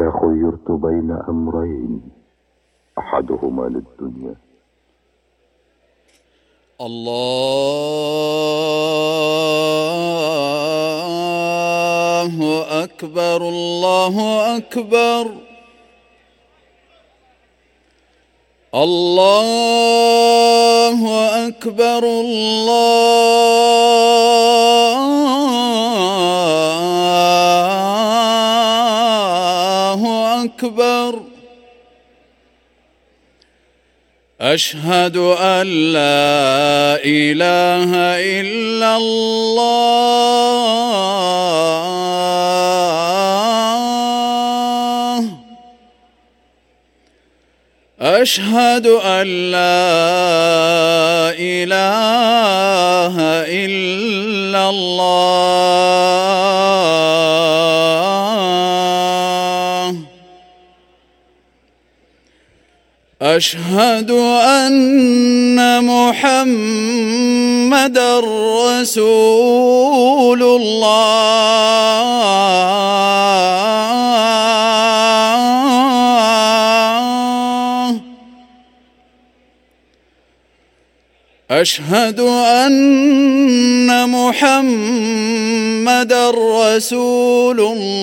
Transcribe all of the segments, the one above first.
إذا خيرت بين أمرين أحدهما للدنيا. الله أكبر الله أكبر الله أكبر الله أكبر. أشهد أن لا إله إلا الله. أشهد أن لا إله إلا الله. أشهد أن محمدًا رسول الله. أشهد أن محمدًا رسول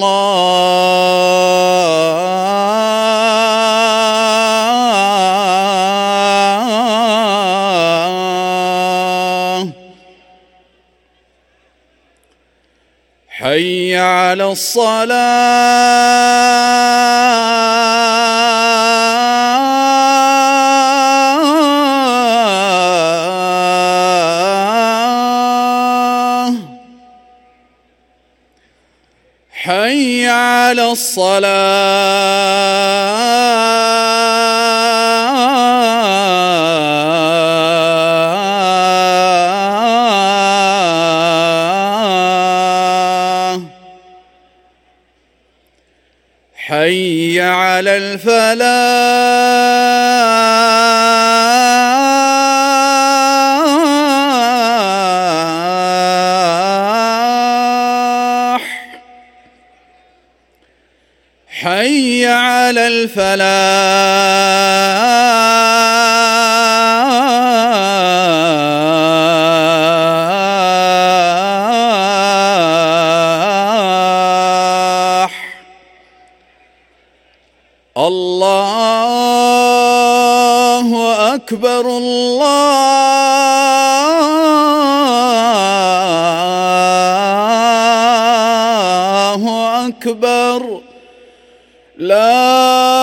الله. حي على الصلاة. حي على الصلاة. حي على الفلاح. حي على الفلاح. الله أكبر الله أكبر. لا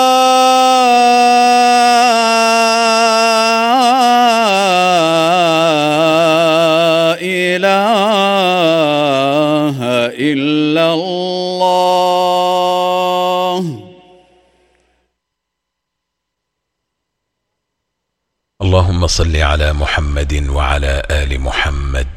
إله إلا الله. اللهم صل على محمد وعلى آل محمد